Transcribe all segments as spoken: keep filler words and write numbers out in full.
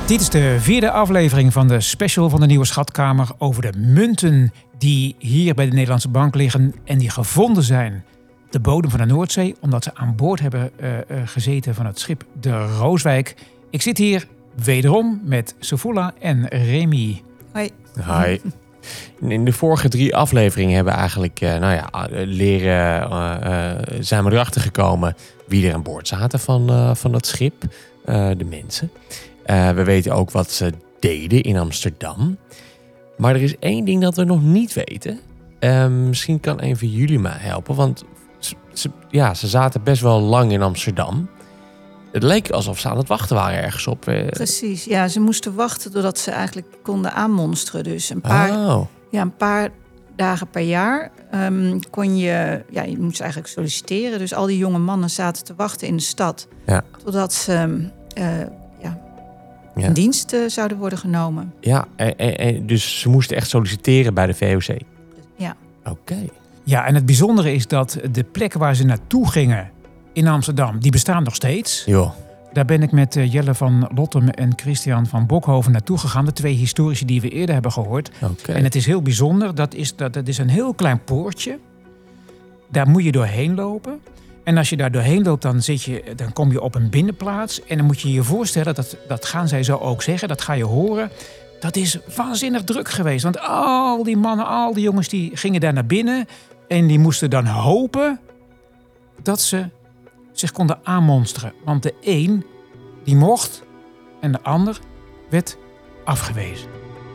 Dit is de vierde aflevering van de special van de Nieuwe Schatkamer over de munten die hier bij de Nederlandse Bank liggen en die gevonden zijn op de bodem van de Noordzee, omdat ze aan boord hebben uh, uh, gezeten van het schip de Rooswijk. Ik zit hier wederom met Sofula en Remy. Hoi. Hi. In de vorige drie afleveringen hebben we eigenlijk uh, nou ja, leren, uh, uh, zijn we erachter gekomen wie er aan boord zaten van, uh, van dat schip, uh, de mensen. Uh, we weten ook wat ze deden in Amsterdam. Maar er is één ding dat we nog niet weten. Uh, misschien kan een van jullie mij helpen. Want ze, ze, ja, ze zaten best wel lang in Amsterdam. Het leek alsof ze aan het wachten waren ergens op. Uh. Precies, ja, ze moesten wachten doordat ze eigenlijk konden aanmonsteren. Dus een paar, Oh. ja, een paar dagen per jaar um, kon je... Ja, je moest eigenlijk solliciteren. Dus al die jonge mannen zaten te wachten in de stad. Ja. Totdat ze uh, ja, Ja. in dienst uh, zouden worden genomen. Ja, en, en, en, dus ze moesten echt solliciteren bij de V O C. Ja. Oké. Okay. Ja, en het bijzondere is dat de plekken waar ze naartoe gingen in Amsterdam, die bestaan nog steeds. Joh. Daar ben ik met Jelle van Lottem en Christian van Bokhoven naartoe gegaan. De twee historici die we eerder hebben gehoord. Okay. En het is heel bijzonder. Dat is, dat, dat is een heel klein poortje. Daar moet je doorheen lopen. En als je daar doorheen loopt, dan, zit je, dan kom je op een binnenplaats. En dan moet je je voorstellen, dat, dat gaan zij zo ook zeggen. Dat ga je horen. Dat is waanzinnig druk geweest. Want al die mannen, al die jongens, die gingen daar naar binnen. En die moesten dan hopen dat ze zich konden aanmonsteren. Want de een, die mocht en de ander werd afgewezen.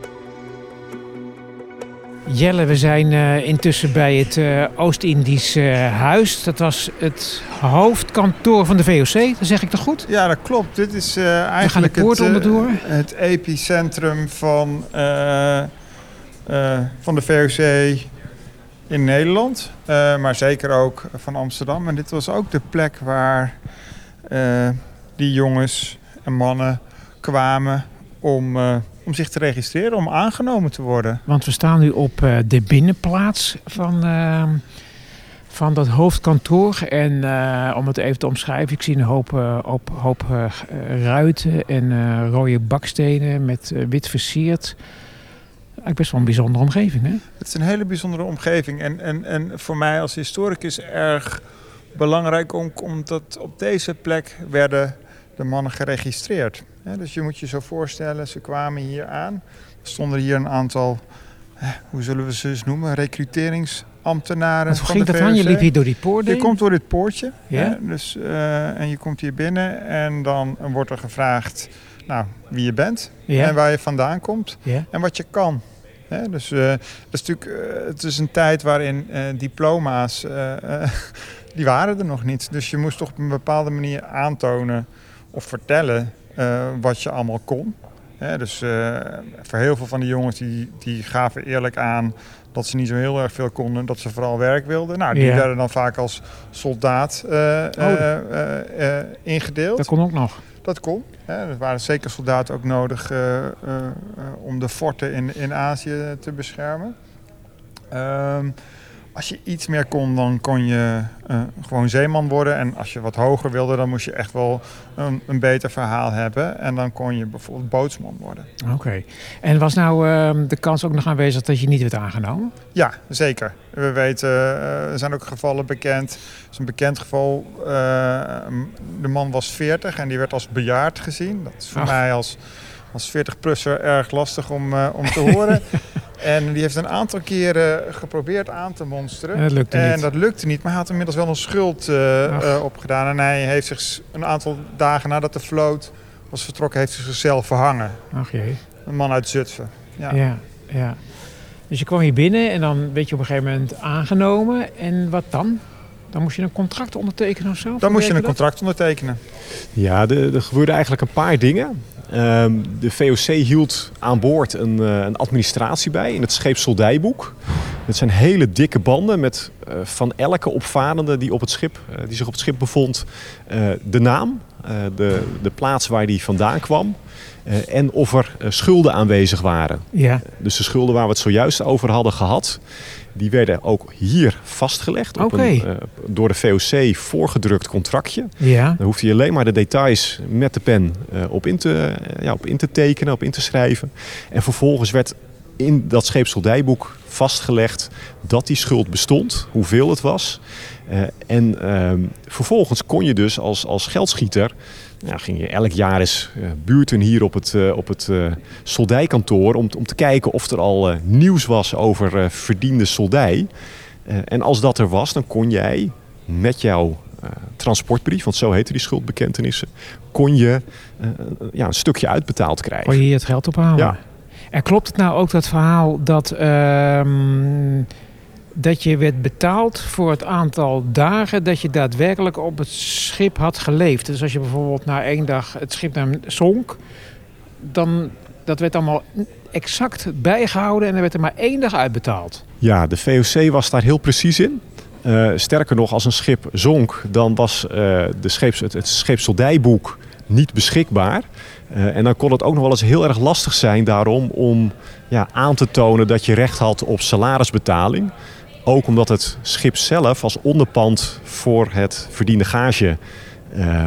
Jelle, we zijn uh, intussen bij het uh, Oost-Indisch uh, huis. Dat was het hoofdkantoor van de V O C, dat zeg ik toch goed? Ja, dat klopt. Dit is uh, eigenlijk het, uh, het epicentrum van, uh, uh, van de V O C in Nederland. Uh, maar zeker ook van Amsterdam. En dit was ook de plek waar uh, die jongens en mannen kwamen om... Uh, om zich te registreren, om aangenomen te worden. Want we staan nu op uh, de binnenplaats van, uh, van dat hoofdkantoor. En uh, om het even te omschrijven, ik zie een hoop, uh, hoop, hoop uh, ruiten en uh, rode bakstenen met uh, wit versierd. Eigenlijk best wel een bijzondere omgeving, hè? Het is een hele bijzondere omgeving. En, en, en voor mij als historicus erg belangrijk, om, omdat op deze plek werden de mannen geregistreerd. Ja, dus je moet je zo voorstellen, ze kwamen hier aan. Er stonden hier een aantal, eh, hoe zullen we ze eens noemen, recruteringsambtenaren. Hoe ging dat aan? Je liep hier door die poort heen? Je komt door dit poortje. Ja? Ja, dus, uh, en je komt hier binnen en dan wordt er gevraagd nou, wie je bent. Ja. En waar je vandaan komt. Ja. En wat je kan. Ja, dus uh, dat is natuurlijk, uh, het is een tijd waarin uh, diploma's, uh, uh, die waren er nog niet. Dus je moest toch op een bepaalde manier aantonen of vertellen uh, wat je allemaal kon. Ja, dus uh, voor heel veel van die jongens die, die gaven eerlijk aan dat ze niet zo heel erg veel konden, dat ze vooral werk wilden. Nou, die ja. werden dan vaak als soldaat uh, oh. uh, uh, uh, ingedeeld. Dat kon ook nog. Dat kon. Ja, er waren zeker soldaten ook nodig uh, uh, uh, om de forten in, in Azië te beschermen. Um, Als je iets meer kon, dan kon je uh, gewoon zeeman worden. En als je wat hoger wilde, dan moest je echt wel een, een beter verhaal hebben. En dan kon je bijvoorbeeld bootsman worden. Oké. Okay. En was nou uh, de kans ook nog aanwezig dat je niet werd aangenomen? Ja, zeker. We weten, uh, er zijn ook gevallen bekend. Het is een bekend geval. Uh, de man was veertig en die werd als bejaard gezien. Dat is voor Ach. mij als, als veertig-plusser erg lastig om, uh, om te horen. En die heeft een aantal keren geprobeerd aan te monsteren. En dat lukte en niet. dat lukte niet, maar hij had inmiddels wel een schuld uh, uh, opgedaan. En hij heeft zich een aantal dagen nadat de vloot was vertrokken, heeft hij zichzelf verhangen. Ach jee. Een man uit Zutphen. Ja. Ja, ja. Dus je kwam hier binnen en dan werd je op een gegeven moment aangenomen. En wat dan? Dan moest je een contract ondertekenen of zo? Dan moest je een contract ondertekenen. Ja, er, er gebeurde eigenlijk een paar dingen. Um, de V O C hield aan boord een, uh, een administratie bij in het scheepssoldijboek. Het zijn hele dikke banden met uh, van elke opvarende die, op het schip, uh, die zich op het schip bevond uh, de naam, uh, de, de plaats waar die vandaan kwam. Uh, en of er uh, schulden aanwezig waren. Ja. Dus de schulden waar we het zojuist over hadden gehad, die werden ook hier vastgelegd. Op Okay. een uh, door de V O C voorgedrukt contractje. Ja. Dan hoefde je alleen maar de details met de pen uh, op, in te, uh, ja, op in te tekenen, op in te schrijven. En vervolgens werd in dat scheepssoldijboek vastgelegd dat die schuld bestond, hoeveel het was. Uh, en uh, vervolgens kon je dus als, als geldschieter, nou, ging je elk jaar eens uh, buurten hier op het, uh, op het uh, soldijkantoor om, om te kijken of er al uh, nieuws was over uh, verdiende soldij. Uh, en als dat er was, dan kon jij met jouw uh, transportbrief, want zo heette die schuldbekentenissen, kon je uh, ja, een stukje uitbetaald krijgen. Kon je hier het geld ophalen? Ja. En klopt het nou ook dat verhaal dat, uh, dat je werd betaald voor het aantal dagen dat je daadwerkelijk op het schip had geleefd? Dus als je bijvoorbeeld na één dag het schip naar zonk, dan dat werd allemaal exact bijgehouden en er werd er maar één dag uitbetaald. Ja, de V O C was daar heel precies in. Uh, sterker nog, als een schip zonk, dan was uh, de scheeps, het, het scheepssoldijboek niet beschikbaar. Uh, en dan kon het ook nog wel eens heel erg lastig zijn daarom om ja, aan te tonen dat je recht had op salarisbetaling. Ook omdat het schip zelf als onderpand voor het verdiende gage uh, uh,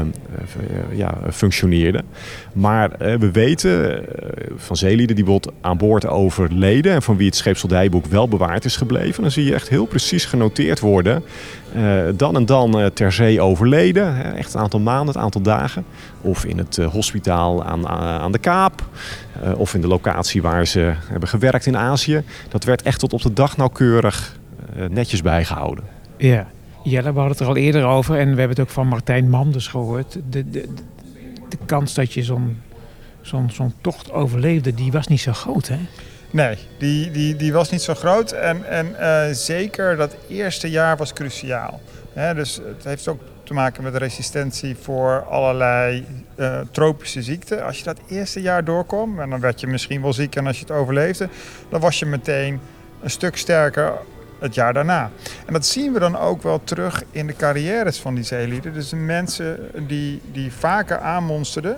ja, functioneerde. Maar uh, we weten uh, van zeelieden die bijvoorbeeld aan boord overleden en van wie het scheepssoldijboek wel bewaard is gebleven. Dan zie je echt heel precies genoteerd worden. Uh, dan en dan uh, ter zee overleden. Uh, echt een aantal maanden, het aantal dagen. Of in het uh, hospitaal aan, aan de Kaap. Uh, of in de locatie waar ze hebben gewerkt in Azië. Dat werd echt tot op de dag nauwkeurig uh, netjes bijgehouden. Ja. Ja, we hadden het er al eerder over en we hebben het ook van Martijn Manders gehoord. De, de, de kans dat je zo'n, zo'n, zo'n tocht overleefde, die was niet zo groot, hè? Nee, die, die, die was niet zo groot. En, en uh, zeker dat eerste jaar was cruciaal. He, dus het heeft ook te maken met resistentie voor allerlei uh, tropische ziekten. Als je dat eerste jaar doorkwam, en dan werd je misschien wel ziek en als je het overleefde, dan was je meteen een stuk sterker het jaar daarna. En dat zien we dan ook wel terug in de carrières van die zeelieden. Dus de mensen die, die vaker aanmonsterden,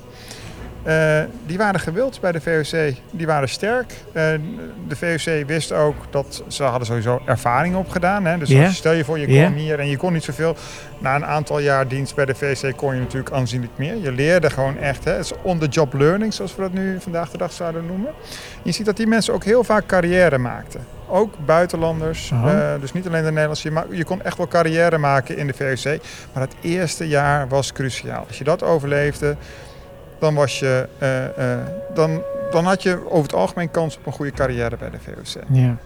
Uh, die waren gewild bij de V O C. Die waren sterk. Uh, de V O C wist ook dat ze hadden sowieso ervaring opgedaan. Hè? Dus yeah. als, stel je voor, je kwam yeah. hier en je kon niet zoveel. Na een aantal jaar dienst bij de V O C kon je natuurlijk aanzienlijk meer. Je leerde gewoon echt. Hè? Het is on-the-job learning, zoals we dat nu vandaag de dag zouden noemen. Je ziet dat die mensen ook heel vaak carrière maakten. Ook buitenlanders, uh-huh. uh, dus niet alleen de Nederlandse. Je, je kon echt wel carrière maken in de V O C. Maar het eerste jaar was cruciaal. Als je dat overleefde, dan, was je, uh, uh, dan, dan had je over het algemeen kans op een goede carrière bij de V O C. Ja.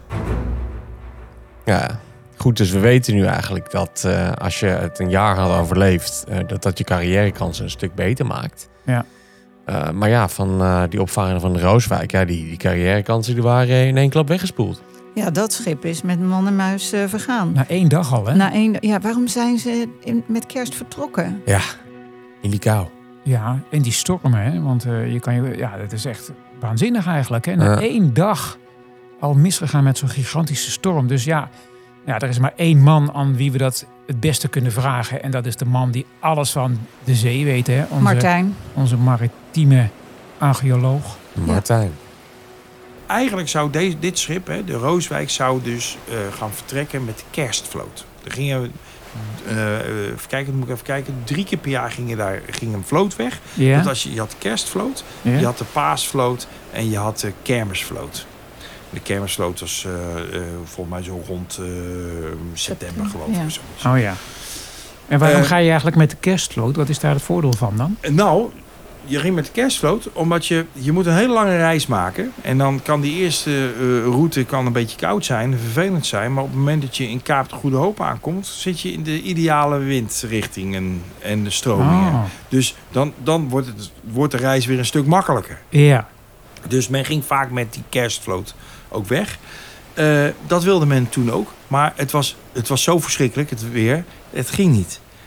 Ja, goed. Dus we weten nu eigenlijk dat uh, als je het een jaar had overleefd, uh, dat dat je carrièrekansen een stuk beter maakt. Ja. Uh, maar ja, van uh, die opvarenden van de Rooswijk, ja, die, die carrièrekansen die waren in één klap weggespoeld. Ja, dat schip is met man en muis uh, vergaan. Na één dag al, hè? Na één, ja, waarom zijn ze in, met kerst vertrokken? Ja, in die kou. Ja, en die stormen, hè? Want uh, je kan je, ja, dat is echt waanzinnig eigenlijk. Hè? Na Ja. één dag al misgegaan met zo'n gigantische storm. Dus ja, ja, er is maar één man aan wie we dat het beste kunnen vragen. En dat is de man die alles van de zee weet. Hè? Onze, Martijn. Onze maritieme archeoloog. Martijn. Eigenlijk zou deze, dit schip, hè, de Rooswijk, zou dus uh, gaan vertrekken met de kerstvloot. Er gingen, uh, even kijken, moet ik even kijken, drie keer per jaar ging, daar, ging een vloot weg. Ja. Dat als je, je had de kerstvloot, Ja. je had de paasvloot en je had de kermisvloot. De kermisvloot was uh, uh, volgens mij zo rond uh, september, geloof ik. Ja. Of zo. Oh ja. En waarom Uh, ga je eigenlijk met de kerstvloot? Wat is daar het voordeel van dan? Nou, je ging met de kerstvloot omdat je, je moet een hele lange reis maken. En dan kan die eerste uh, route kan een beetje koud zijn, vervelend zijn. Maar op het moment dat je in Kaap de Goede Hoop aankomt, zit je in de ideale windrichtingen en de stromingen. Oh. Dus dan, dan wordt, het, wordt de reis weer een stuk makkelijker. Ja. Dus men ging vaak met die kerstvloot ook weg. Uh, dat wilde men toen ook. Maar het was, het was zo verschrikkelijk, het weer. Het ging niet.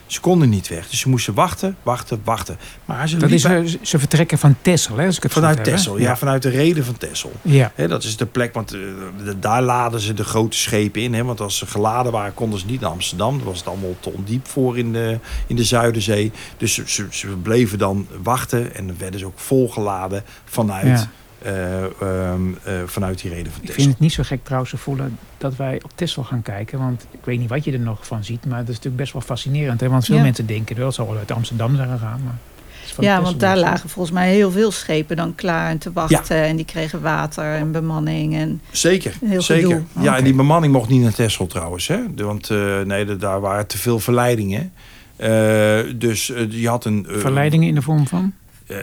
Ze konden niet weg. Dus ze moesten wachten, wachten, wachten. Maar ze, dat liepen... is, ze vertrekken van Texel, hè? Als ik het vanuit Texel, ja, ja, vanuit de reden van Texel. Ja. He, dat is de plek, want uh, de, daar laden ze de grote schepen in. Hè? Want als ze geladen waren, konden ze niet naar Amsterdam. Daar was het allemaal te ondiep voor in de, in de Zuiderzee. Dus ze, ze, ze bleven dan wachten en dan werden ze ook volgeladen vanuit... Ja. Uh, um, uh, vanuit die reden van Texel. Ik vind het niet zo gek trouwens te voelen dat wij op Texel gaan kijken. Want ik weet niet wat je er nog van ziet. Maar dat is natuurlijk best wel fascinerend. Hè? Want veel ja. mensen denken wel, het zal wel uit Amsterdam zijn gegaan. Maar ja, Texel want daar lagen volgens mij heel veel schepen dan klaar en te wachten. Ja. En die kregen water en bemanning. En zeker, heel zeker. Gedoe. Ja, okay. En die bemanning mocht niet naar Texel trouwens. Hè? Want uh, nee, daar waren te veel verleidingen. Uh, dus uh, je had een... Uh, verleidingen in de vorm van? Uh,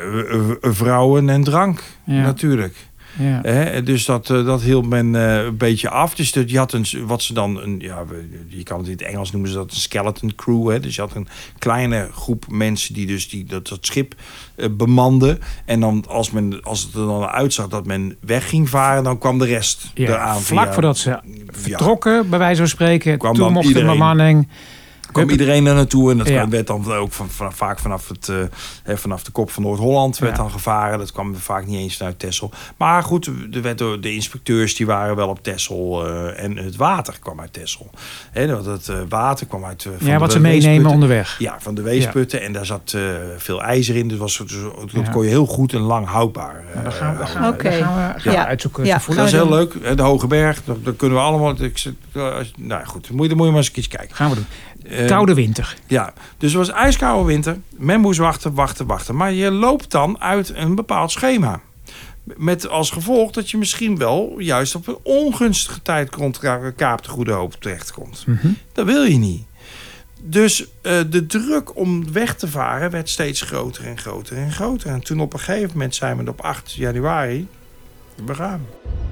vrouwen en drank, ja. natuurlijk. Ja. He, dus dat, uh, dat hield men uh, een beetje af. Dus dat, je had een, wat ze dan, een, ja, je kan het in het Engels noemen ze dat een skeleton crew. Hè? Dus je had een kleine groep mensen die dus die, dat, dat schip uh, bemanden. En dan als, men, als het er dan uitzag dat men weg ging varen, dan kwam de rest ja, eraan. Vlak via, voordat ze vertrokken, ja, bij wijze van spreken, kwam toen mocht de bemanning... kwam iedereen er naartoe en dat ja. werd dan ook van, van, vaak vanaf, het, uh, vanaf de kop van Noord-Holland werd ja. dan gevaren. Dat kwam vaak niet eens vanuit Texel. Maar goed, de, werd door de inspecteurs die waren wel op Texel uh, en het water kwam uit Texel. He, dat het uh, water kwam uit uh, van ja, de wat ze meenemen onderweg. Ja, van de weesputten ja. en daar zat uh, veel ijzer in. Dus was, dus, dat ja. kon je heel goed en lang houdbaar. Uh, dan gaan we, gaan we, okay. gaan we, gaan we ja. uitzoeken. Ja. Dat is heel leuk. De Hoge Berg, daar kunnen we allemaal... Ik, uh, nou goed, moet je, moet je maar eens een keertje kijken. Gaan we doen. Koude winter. Uh, ja, dus het was ijskoude winter. Men moest wachten, wachten, wachten. Maar je loopt dan uit een bepaald schema. Met als gevolg dat je misschien wel juist op een ongunstige tijd rond Kaap de Goede Hoop terechtkomt. Mm-hmm. Dat wil je niet. Dus uh, de druk om weg te varen werd steeds groter en groter en groter. En toen op een gegeven moment zijn we op acht januari... we gaan.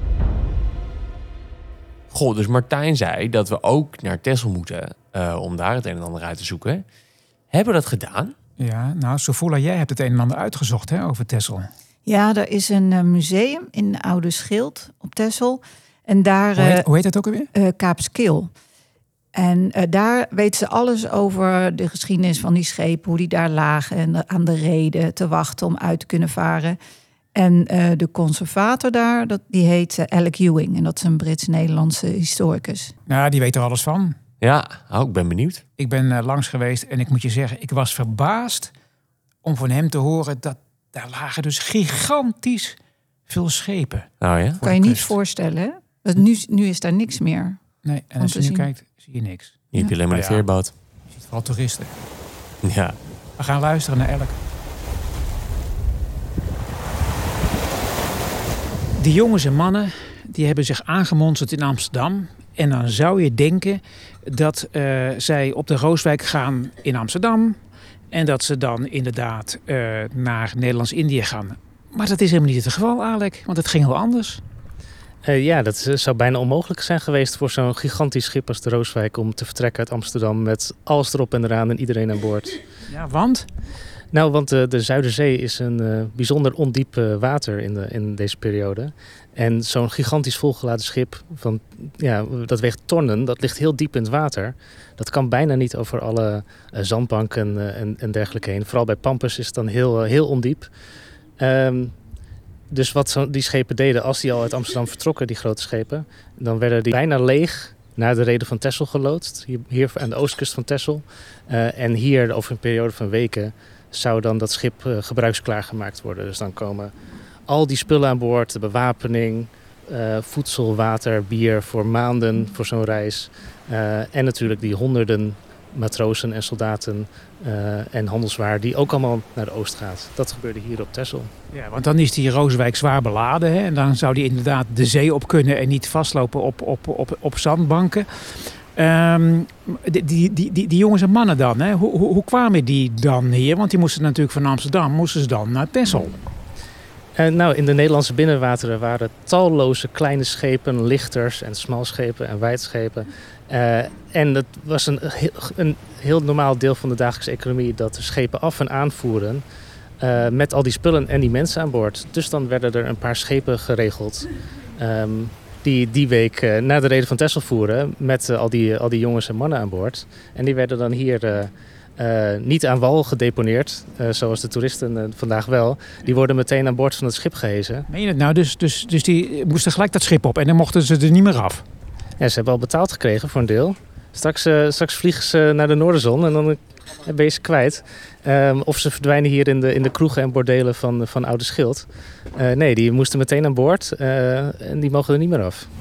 Goh, dus Martijn zei dat we ook naar Texel moeten uh, om daar het een en ander uit te zoeken. Hebben we dat gedaan? Ja, nou, Sofula, jij hebt het een en ander uitgezocht hè, over Texel. Ja, er is een uh, museum in Oude Schild op Texel. En daar, hoe, heet, hoe heet dat ook alweer? Uh, Kaapskil. En uh, daar weten ze alles over de geschiedenis van die schepen, hoe die daar lagen en aan de reden te wachten om uit te kunnen varen. En uh, de conservator daar, dat, die heet uh, Alec Ewing. En dat is een Brits-Nederlandse historicus. Nou, die weet er alles van. Ja, oh, ik ben benieuwd. Ik ben uh, langs geweest en ik moet je zeggen, ik was verbaasd om van hem te horen dat daar lagen dus gigantisch veel schepen. Oh ja? Kan je niet voorstellen, hè? Dat nu, nu is daar niks meer. Nee, en als je nu zien. kijkt, zie je niks. Je hebt ja. alleen maar de veerboot. Ja, je ziet vooral toeristen. Ja. We gaan luisteren naar Elk. Die jongens en mannen die hebben zich aangemonsterd in Amsterdam. En dan zou je denken dat uh, zij op de Rooswijk gaan in Amsterdam. En dat ze dan inderdaad uh, naar Nederlands-Indië gaan. Maar dat is helemaal niet het geval, Alec. Want het ging heel anders. Uh, ja, dat zou bijna onmogelijk zijn geweest voor zo'n gigantisch schip als de Rooswijk om te vertrekken uit Amsterdam met alles erop en eraan en iedereen aan boord. Ja, want? Nou, want de, de Zuiderzee is een uh, bijzonder ondiep uh, water in, de, in deze periode. En zo'n gigantisch volgeladen schip, van, ja, dat weegt tonnen, dat ligt heel diep in het water. Dat kan bijna niet over alle uh, zandbanken uh, en, en dergelijke heen. Vooral bij Pampus is het dan heel, uh, heel ondiep. Um, dus wat zo, die schepen deden, als die al uit Amsterdam vertrokken, die grote schepen, dan werden die bijna leeg naar de reden van Texel geloodst. Hier, hier aan de oostkust van Texel. Uh, en hier over een periode van weken zou dan dat schip uh, gebruiksklaar gemaakt worden. Dus dan komen al die spullen aan boord, de bewapening, uh, voedsel, water, bier voor maanden voor zo'n reis. Uh, en natuurlijk die honderden matrozen en soldaten uh, en handelswaar die ook allemaal naar de oost gaat. Dat gebeurde hier op Texel. Ja, want dan is die Rooswijk zwaar beladen. Hè? En dan zou die inderdaad de zee op kunnen en niet vastlopen op, op, op, op zandbanken. Um, die, die, die, die jongens en mannen dan, hè? Hoe, hoe, hoe kwamen die dan hier? Want die moesten natuurlijk van Amsterdam, moesten ze dan naar Texel. Uh, nou, in de Nederlandse binnenwateren waren talloze kleine schepen, lichters en smalschepen en wijdschepen. Uh, en dat was een, een heel normaal deel van de dagelijkse economie dat de schepen af en aanvoeren uh, met al die spullen en die mensen aan boord. Dus dan werden er een paar schepen geregeld. Um, die die week uh, naar de reden van Texel voeren met uh, al, die, al die jongens en mannen aan boord. En die werden dan hier uh, uh, niet aan wal gedeponeerd, uh, zoals de toeristen uh, vandaag wel. Die worden meteen aan boord van het schip gehezen. Meen je het nou? Dus, dus, dus die moesten gelijk dat schip op en dan mochten ze er niet meer af? Ja, ze hebben al betaald gekregen voor een deel. Straks, uh, straks vliegen ze naar de Noorderzon en dan uh, ben je ze kwijt. Um, of ze verdwijnen hier in de, in de kroegen en bordelen van, van Oude Schild. Uh, nee, die moesten meteen aan boord uh, en die mogen er niet meer af.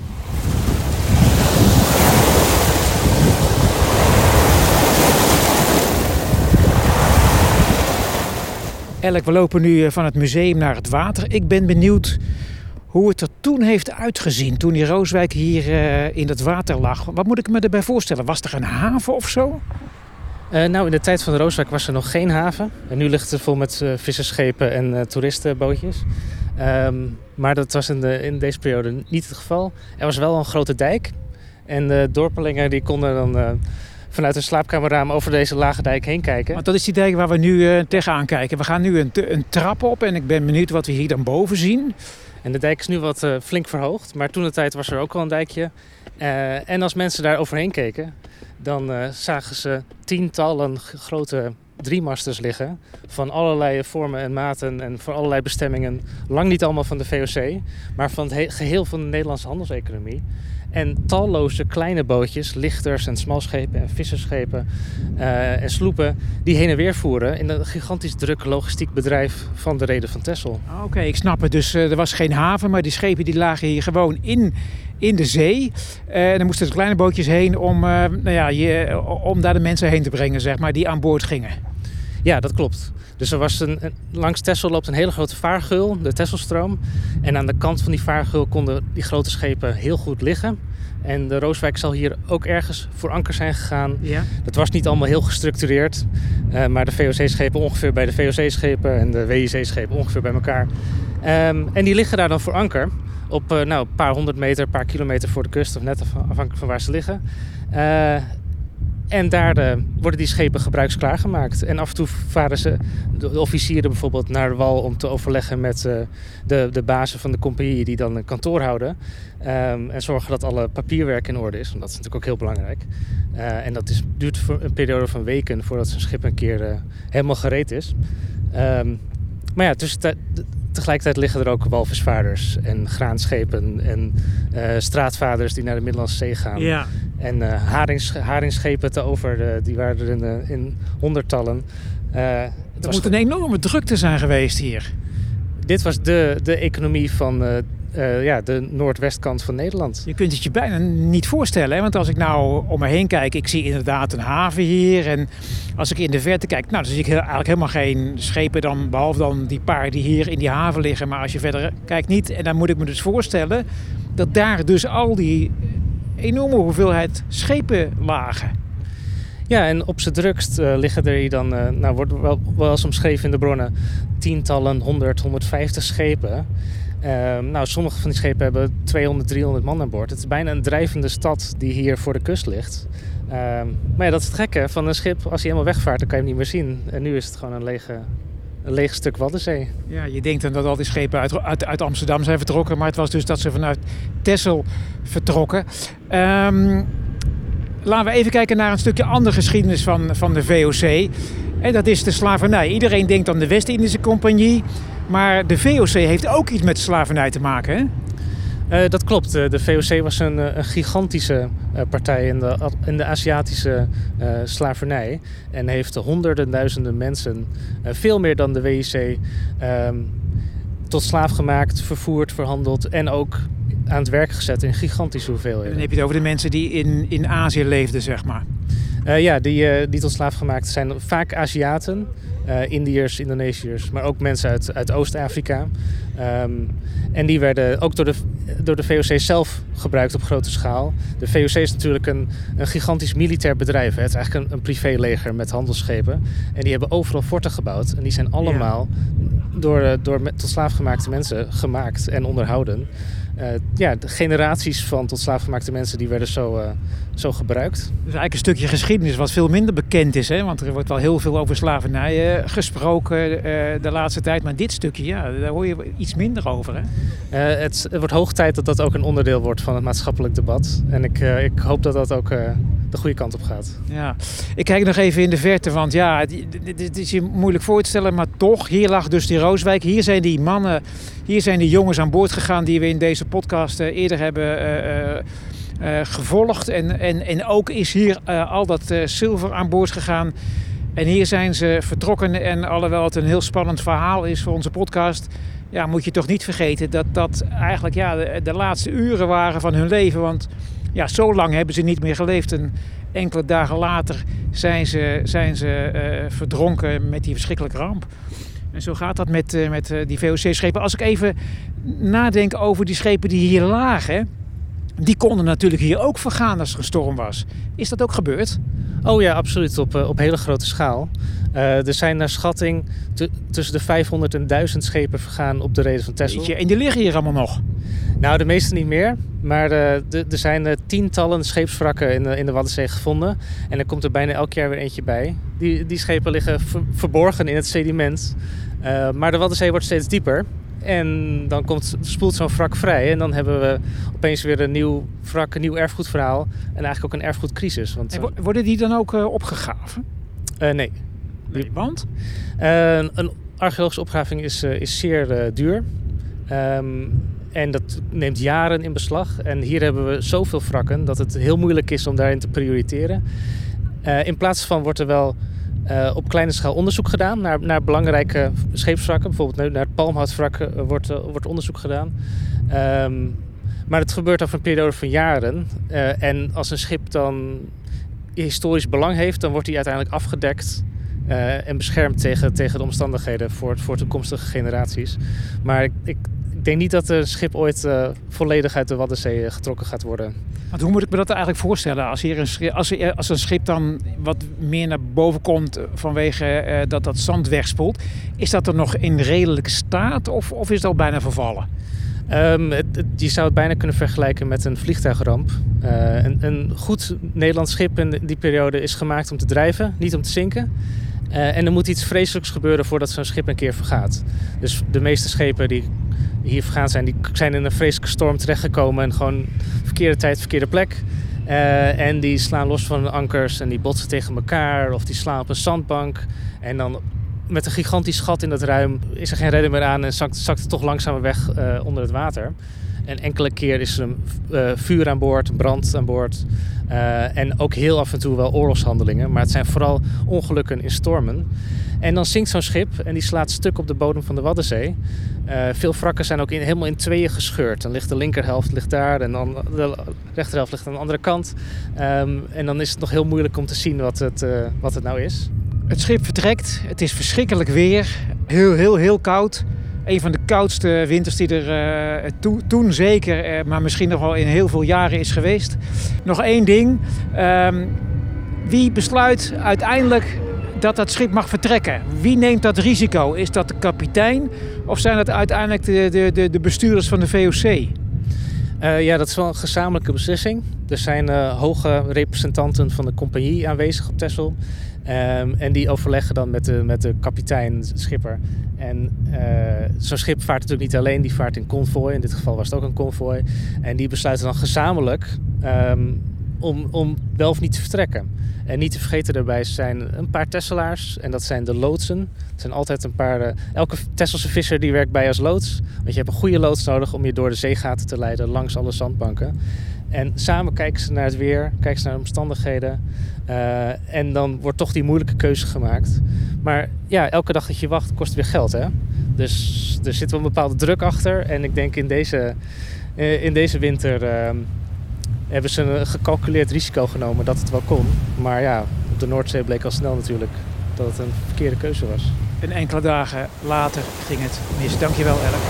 Elk, we lopen nu van het museum naar het water. Ik ben benieuwd hoe het er toen heeft uitgezien, toen die Rooswijk hier uh, in het water lag. Wat moet ik me erbij voorstellen? Was er een haven of zo? Uh, nou, in de tijd van de Rooswijk was er nog geen haven. En nu ligt het vol met uh, vissersschepen en uh, toeristenbootjes. Um, maar dat was in, de, in deze periode niet het geval. Er was wel een grote dijk. En de dorpelingen die konden dan uh, vanuit een slaapkamerraam over deze lage dijk heen kijken. Want dat is die dijk waar we nu uh, tegenaan kijken. We gaan nu een, een trap op en ik ben benieuwd wat we hier dan boven zien. En de dijk is nu wat uh, flink verhoogd. Maar toen de tijd was er ook al een dijkje. Uh, en als mensen daar overheen keken, dan uh, zagen ze tientallen grote driemasters liggen. Van allerlei vormen en maten en voor allerlei bestemmingen. Lang niet allemaal van de V O C, maar van het he- geheel van de Nederlandse handelseconomie. En talloze kleine bootjes, lichters en smalschepen en visserschepen uh, en sloepen die heen en weer voeren in een gigantisch druk logistiek bedrijf van de reden van Texel. Oké, okay, ik snap het. Dus uh, er was geen haven, maar die schepen die lagen hier gewoon in, in de zee. Uh, en dan moesten er kleine bootjes heen om, uh, nou ja, je, om daar de mensen heen te brengen, zeg maar, die aan boord gingen. Ja, dat klopt. Dus er was een, een, langs Texel loopt een hele grote vaargeul, de Texelstroom. En aan de kant van die vaargeul konden die grote schepen heel goed liggen. En de Rooswijk zal hier ook ergens voor anker zijn gegaan. Ja. Dat was niet allemaal heel gestructureerd. Uh, maar de V O C-schepen ongeveer bij de V O C-schepen en de W I C-schepen ongeveer bij elkaar. Um, en die liggen daar dan voor anker. Op uh, nou, een paar honderd meter, een paar kilometer voor de kust. Of net afhankelijk van waar ze liggen. Uh, En daar uh, worden die schepen gebruiksklaar gemaakt. En af en toe varen ze, de, de officieren bijvoorbeeld, naar de wal om te overleggen met uh, de, de bazen van de compagnie die dan een kantoor houden. Um, en zorgen dat alle papierwerk in orde is, want dat is natuurlijk ook heel belangrijk. Uh, en dat is, duurt voor een periode van weken voordat zo'n schip een keer uh, helemaal gereed is. Um, maar ja, tussen te, tegelijkertijd liggen er ook walvisvaarders en graanschepen en uh, straatvaders die naar de Middellandse Zee gaan. Ja. En uh, harings, haringschepen te over, uh, die waren er in, uh, in honderdtallen. Uh, het moet een enorme drukte zijn geweest hier. Dit was de, de economie van uh, uh, ja, de noordwestkant van Nederland. Je kunt het je bijna niet voorstellen. Hè? Want als ik nou om me heen kijk, ik zie inderdaad een haven hier. En als ik in de verte kijk, nou, dan zie ik eigenlijk helemaal geen schepen dan, behalve dan die paar die hier in die haven liggen. Maar als je verder kijkt niet. En dan moet ik me dus voorstellen dat daar dus al die enorme hoeveelheid schepen lagen. Ja, en op z'n drukst uh, liggen er hier dan, uh, nou wordt wel, wel eens omschreven in de bronnen, tientallen, honderd, honderdvijftig schepen. Uh, nou, sommige van die schepen hebben tweehonderd, driehonderd man aan boord. Het is bijna een drijvende stad die hier voor de kust ligt. Uh, maar ja, dat is het gekke van een schip. Als hij helemaal wegvaart, dan kan je hem niet meer zien. En nu is het gewoon een lege, een leeg stuk Waddenzee. Ja, je denkt dan dat al die schepen uit, uit, uit Amsterdam zijn vertrokken. Maar het was dus dat ze vanuit Texel vertrokken. Um, laten we even kijken naar een stukje andere geschiedenis van, van de V O C. En dat is de slavernij. Iedereen denkt aan de West-Indische Compagnie. Maar de V O C heeft ook iets met slavernij te maken, hè? Uh, dat klopt. De V O C was een, een gigantische uh, partij in de, in de Aziatische uh, slavernij. En heeft honderden duizenden mensen, uh, veel meer dan de W I C, um, tot slaaf gemaakt, vervoerd, verhandeld en ook aan het werk gezet in gigantische hoeveelheden. Dan heb je het over de mensen die in, in Azië leefden, zeg maar. Uh, ja, die, uh, die tot slaaf gemaakt zijn vaak Aziaten, uh, Indiërs, Indonesiërs, maar ook mensen uit, uit Oost-Afrika. Um, en die werden ook door de, door de V O C zelf gebruikt op grote schaal. De V O C is natuurlijk een, een gigantisch militair bedrijf. Hè. Het is eigenlijk een, een privéleger met handelsschepen. En die hebben overal forten gebouwd. En die zijn allemaal ja. door, door tot slaafgemaakte mensen gemaakt en onderhouden. Uh, ja, de generaties van tot slaafgemaakte mensen die werden zo, uh, zo gebruikt. Dus eigenlijk een stukje geschiedenis wat veel minder bekend is. Hè? Want er wordt wel heel veel over slavernij uh, gesproken uh, de laatste tijd. Maar dit stukje, ja, daar hoor je iets minder over. Hè? Uh, het, het wordt hoog tijd dat dat ook een onderdeel wordt van het maatschappelijk debat. En ik, uh, ik hoop dat dat ook uh, de goede kant op gaat. Ja, ik kijk nog even in de verte, want ja, dit is je moeilijk voor te stellen. Maar toch, hier lag dus die Rooswijk. Hier zijn die mannen, hier zijn die jongens aan boord gegaan die we in deze podcast uh, eerder hebben uh, uh, Uh, gevolgd. En, en, en ook is hier uh, al dat uh, zilver aan boord gegaan. En hier zijn ze vertrokken. En alhoewel het een heel spannend verhaal is voor onze podcast, ja, moet je toch niet vergeten dat dat eigenlijk ja, de, de laatste uren waren van hun leven. Want ja, zo lang hebben ze niet meer geleefd. En enkele dagen later zijn ze, zijn ze uh, verdronken met die verschrikkelijke ramp. En zo gaat dat met, uh, met uh, die V O C-schepen. Als ik even nadenk over die schepen die hier lagen, die konden natuurlijk hier ook vergaan als er een storm was. Is dat ook gebeurd? Oh ja, absoluut. Op, op hele grote schaal. Uh, er zijn naar schatting t- tussen de vijfhonderd en duizend schepen vergaan op de Reden van Texel. En die liggen hier allemaal nog? Nou, de meeste niet meer. Maar uh, er zijn uh, tientallen scheepswrakken in de, in de Waddenzee gevonden. En er komt er bijna elk jaar weer eentje bij. Die, die schepen liggen ver- verborgen in het sediment. Uh, maar de Waddenzee wordt steeds dieper. En dan komt, spoelt zo'n wrak vrij. En dan hebben we opeens weer een nieuw wrak, een nieuw erfgoedverhaal. En eigenlijk ook een erfgoedcrisis. Want, en worden die dan ook uh, opgegraven? Uh, nee. nee. Want? Uh, een archeologische opgraving is, uh, is zeer uh, duur. Um, en dat neemt jaren in beslag. En hier hebben we zoveel wrakken dat het heel moeilijk is om daarin te prioriteren. Uh, in plaats van wordt er wel Uh, op kleine schaal onderzoek gedaan naar, naar belangrijke scheepswrakken. Bijvoorbeeld naar het palmhoutwrak uh, wordt, uh, wordt onderzoek gedaan. Um, maar het gebeurt over een periode van jaren. Uh, en als een schip dan historisch belang heeft, dan wordt hij uiteindelijk afgedekt uh, en beschermd tegen, tegen de omstandigheden voor, voor toekomstige generaties. Maar ik, ik, ik denk niet dat een schip ooit uh, volledig uit de Waddenzee getrokken gaat worden. Want hoe moet ik me dat eigenlijk voorstellen? Als, hier een, schip, als, er, als een schip dan wat meer naar boven komt vanwege uh, dat dat zand wegspoelt, is dat er nog in redelijke staat of, of is het al bijna vervallen? Um, het, het, je zou het bijna kunnen vergelijken met een vliegtuigramp. Uh, een, een goed Nederlands schip in die periode is gemaakt om te drijven, niet om te zinken. Uh, en er moet iets vreselijks gebeuren voordat zo'n schip een keer vergaat. Dus de meeste schepen die hier vergaan zijn, die zijn in een vreselijke storm terechtgekomen en gewoon verkeerde tijd, verkeerde plek. Uh, en die slaan los van de ankers en die botsen tegen elkaar of die slaan op een zandbank. En dan met een gigantisch gat in dat ruim is er geen redder meer aan en zakt, zakt het toch langzamer weg uh, onder het water. En enkele keer is er een uh, vuur aan boord, brand aan boord. Uh, en ook heel af en toe wel oorlogshandelingen. Maar het zijn vooral ongelukken in stormen. En dan zinkt zo'n schip en die slaat stuk op de bodem van de Waddenzee. Uh, veel wrakken zijn ook in, helemaal in tweeën gescheurd. Dan ligt de linkerhelft ligt daar en dan de rechterhelft ligt aan de andere kant. Um, en dan is het nog heel moeilijk om te zien wat het, uh, wat het nou is. Het schip vertrekt. Het is verschrikkelijk weer. Heel, heel, heel koud. Een van de koudste winters die er uh, to, toen zeker, uh, maar misschien nog wel in heel veel jaren is geweest. Nog één ding. Um, wie besluit uiteindelijk dat dat schip mag vertrekken? Wie neemt dat risico? Is dat de kapitein of zijn dat uiteindelijk de, de, de, de bestuurders van de V O C? Uh, ja, dat is wel een gezamenlijke beslissing. Er zijn uh, hoge representanten van de compagnie aanwezig op Texel. Um, en die overleggen dan met de, met de kapitein, de schipper. En uh, zo'n schip vaart natuurlijk niet alleen, die vaart in konvooi. In dit geval was het ook een konvooi. En die besluiten dan gezamenlijk um, om, om wel of niet te vertrekken. En niet te vergeten daarbij zijn een paar Tesselaars. En dat zijn de loodsen. Het zijn altijd een paar... Uh, elke Tesselse visser die werkt bij als loods. Want je hebt een goede loods nodig om je door de zeegaten te leiden langs alle zandbanken. En samen kijken ze naar het weer, kijken ze naar de omstandigheden. Uh, en dan wordt toch die moeilijke keuze gemaakt. Maar ja, elke dag dat je wacht kost weer geld, hè? Dus er zit wel een bepaalde druk achter. En ik denk in deze, uh, in deze winter uh, hebben ze een gecalculeerd risico genomen dat het wel kon. Maar ja, op de Noordzee bleek al snel natuurlijk dat het een verkeerde keuze was. En enkele dagen later ging het mis. Dankjewel, Elk.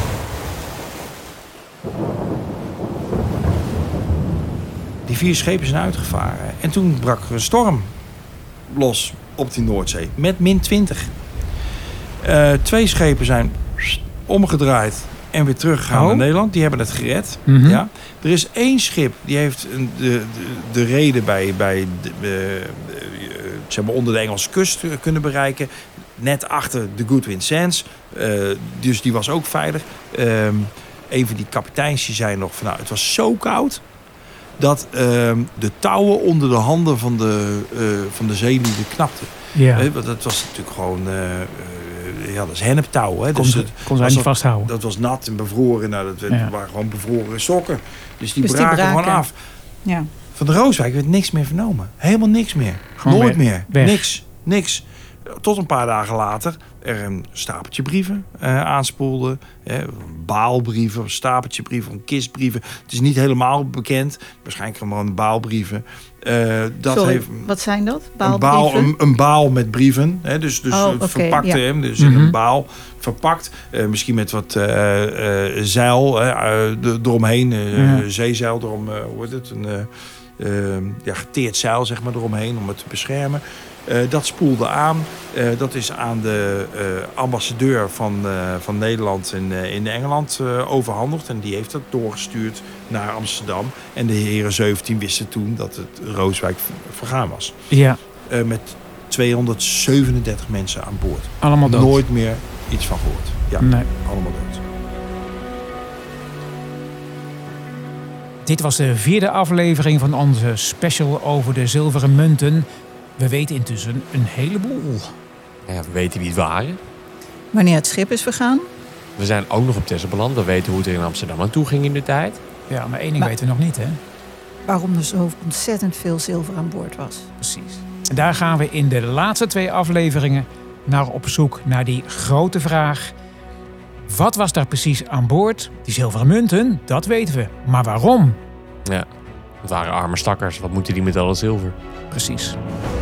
Die vier schepen zijn uitgevaren. En toen brak er een storm los op die Noordzee. Met min twintig. Uh, twee schepen zijn omgedraaid en weer teruggegaan Oh. naar Nederland. Die hebben het gered. Mm-hmm. Ja. Er is één schip die heeft een, de, de, de reden bij, bij de, uh, uh, zeg maar onder de Engelse kust kunnen bereiken. Net achter de Goodwin Sands. Uh, dus die was ook veilig. Um, een van die kapiteins die zei nog van nou, het was zo koud dat um, de touwen onder de handen van de, uh, van de zeelieden knapten. Ja. Uh, want dat was natuurlijk gewoon uh, uh, ja, dat is henneptouw. Hè? Kon, dus ze, het, kon zij niet dat, vasthouden. Dat was nat en bevroren. Nou, dat Ja. waren gewoon bevroren sokken. Dus die Dus die braken braken. gewoon af. Ja. Van de Rooswijk werd niks meer vernomen. Helemaal niks meer. Gewoon Nooit weg. meer. Weg. Niks. Niks. Tot een paar dagen later er een stapeltje brieven uh, aanspoelde. Eh, baalbrieven, een stapeltje brieven, een kistbrieven. Het is niet helemaal bekend. Waarschijnlijk gewoon een baalbrieven. Uh, dat Sorry, heeft, wat zijn dat? een baal, een, een baal met brieven. Hè, dus dus Oh, het okay, verpakte ja. hem. Dus Mm-hmm. in een baal verpakt. Uh, misschien met wat uh, uh, zeil uh, uh, eromheen. Uh, Ja. Zeezeil erom. Uh, hoe heet het? Een uh, uh, ja, geteerd zeil zeg maar, eromheen om het te beschermen. Uh, dat spoelde aan. Uh, dat is aan de uh, ambassadeur van, uh, van Nederland in, uh, in Engeland uh, overhandigd. En die heeft dat doorgestuurd naar Amsterdam. En de heren zeventien wisten toen dat het Rooswijk vergaan was. Ja, Uh, met tweehonderdzevenendertig mensen aan boord. allemaal dood. Nooit meer iets van gehoord. Ja, Nee. allemaal dood. Dit was de vierde aflevering van onze special over de zilveren munten. We weten intussen een heleboel. Ja, we weten wie het waren. Wanneer het schip is vergaan. We zijn ook nog op Texel beland. We weten hoe het er in Amsterdam aan toe ging in de tijd. Ja, maar één ding Maar- weten we nog niet, hè? Waarom er zo ontzettend veel zilver aan boord was. Precies. En daar gaan we in de laatste twee afleveringen naar op zoek naar die grote vraag. Wat was daar precies aan boord? Die zilveren munten, dat weten we. Maar waarom? Ja, het waren arme stakkers. Wat moeten die met al het zilver? Precies.